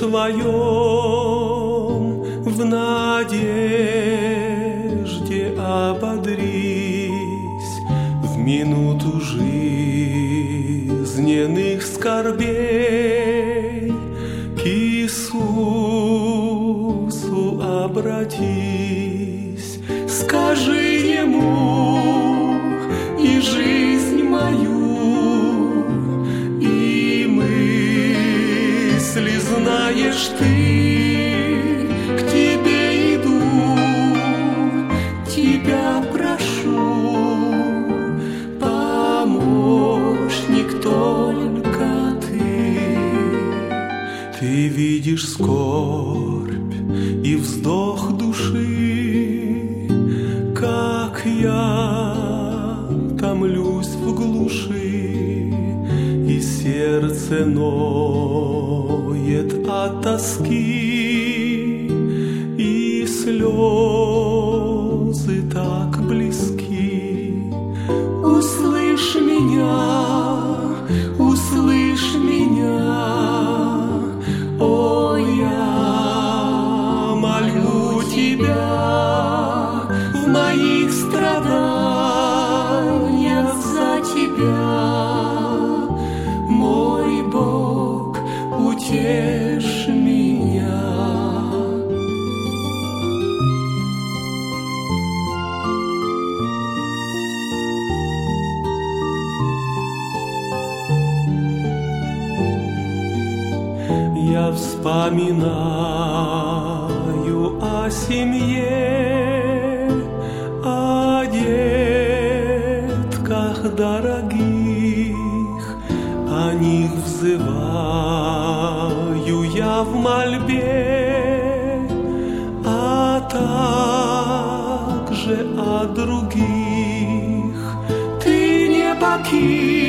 своем в надежде ободрись в минуту жизненных скорбей. К Иисусу обратись, скажи Ему и жизнь мою, и мысли знаешь ты, к Тебе иду, Тебя прошу, помощник только Ты. Ты видишь скорбь и вздох души, как я томлюсь в глуши, и сердце ноет от тоски, и слезы так близки. Услышь меня, услышь меня, о, я молю Тебя в моих страданиях за Тебя, мой Бог, утешь меня. Я вспоминаю о семье, о детках дорогих, о них взываю я в мольбе, а также о других. Ты не покинь